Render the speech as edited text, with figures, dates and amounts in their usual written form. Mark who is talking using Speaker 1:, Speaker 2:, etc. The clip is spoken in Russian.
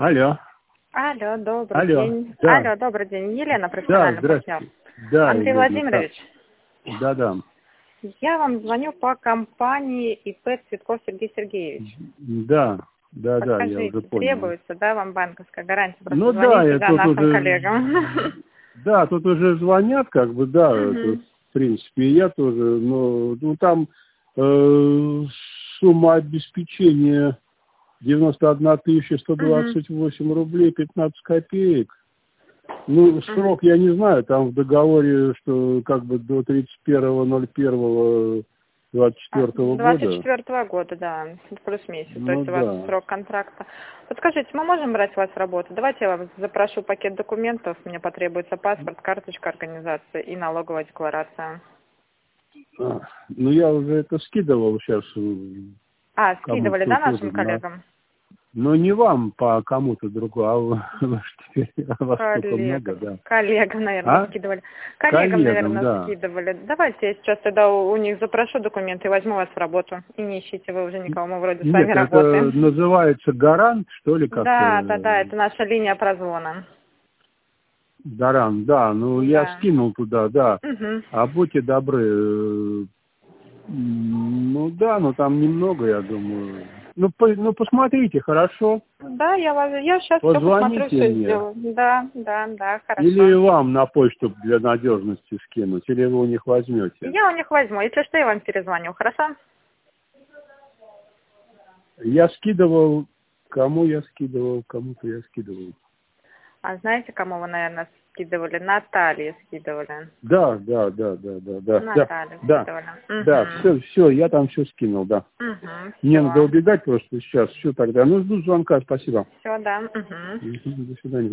Speaker 1: Алло.
Speaker 2: Алло, добрый
Speaker 1: Алло.
Speaker 2: день.
Speaker 1: Да.
Speaker 2: Алло, добрый день. Елена,
Speaker 1: Да,
Speaker 2: профессиональный партнер.
Speaker 1: здравствуйте. Да,
Speaker 2: Андрей
Speaker 1: Елена,
Speaker 2: Владимирович,
Speaker 1: да, да.
Speaker 2: я вам звоню по компании ИП Цветков Сергей Сергеевич.
Speaker 1: Да, да, я
Speaker 2: Подскажите,
Speaker 1: уже понял.
Speaker 2: требуется, да, вам банковская гарантия? Просто
Speaker 1: Ну да,
Speaker 2: звоните,
Speaker 1: я
Speaker 2: да,
Speaker 1: тут
Speaker 2: нашим
Speaker 1: уже...
Speaker 2: коллегам.
Speaker 1: Да, тут уже звонят, как бы, да, это,
Speaker 2: Мгм.
Speaker 1: в принципе, и я тоже, но ну, там сумма обеспечения 91
Speaker 2: Мгм.
Speaker 1: 128 рублей 15 копеек. Ну,
Speaker 2: Мгм.
Speaker 1: срок я не знаю, там в договоре, что как бы до 31.01.24 года.
Speaker 2: 24-го года, да, плюс месяц, то
Speaker 1: Ну
Speaker 2: есть у вас
Speaker 1: да.
Speaker 2: срок контракта. Подскажите, мы можем брать вас в работу? Давайте я вам запрошу пакет документов, мне потребуется паспорт, карточка организации и налоговая декларация.
Speaker 1: Ну, я уже это скидывал сейчас
Speaker 2: Скидывали,
Speaker 1: кому-то
Speaker 2: да,
Speaker 1: тоже.
Speaker 2: нашим коллегам?
Speaker 1: Но не вам, по кому-то другому, а вас столько много,
Speaker 2: Коллегам.
Speaker 1: да.
Speaker 2: Коллегам, наверное,
Speaker 1: А?
Speaker 2: скидывали. Коллегам,
Speaker 1: Коллегам,
Speaker 2: наверное,
Speaker 1: да.
Speaker 2: скидывали. Давайте я сейчас тогда у них запрошу документы и возьму вас в работу. И не ищите вы уже никого, мы вроде с вами
Speaker 1: Нет, это
Speaker 2: работаем.
Speaker 1: называется гарант, что ли, как-то?
Speaker 2: Да, это наша линия прозвона.
Speaker 1: Гарант, да. Ну, я
Speaker 2: Да.
Speaker 1: скинул туда, да.
Speaker 2: Угу.
Speaker 1: А будьте добры, ну да, но там немного, я думаю. Ну, посмотрите, хорошо.
Speaker 2: Да, я сейчас все посмотрю,
Speaker 1: Позвоните
Speaker 2: все
Speaker 1: мне.
Speaker 2: сделаю. Да,
Speaker 1: Или
Speaker 2: хорошо.
Speaker 1: вам на почту для надежности скинуть, или вы у них возьмете.
Speaker 2: Я у них возьму. Если что, я вам перезвоню, хорошо?
Speaker 1: Я скидывал, кому я скидывал, кому-то я скидывал.
Speaker 2: А знаете, кому вы, наверное, скидывали? Наталье скидывали.
Speaker 1: Да,
Speaker 2: Наталье скидывали.
Speaker 1: все, я там все скинул, да. Мне надо
Speaker 2: Все.
Speaker 1: убегать просто сейчас, все тогда. Ну, жду звонка, спасибо.
Speaker 2: Все, да. Угу.
Speaker 1: До свидания.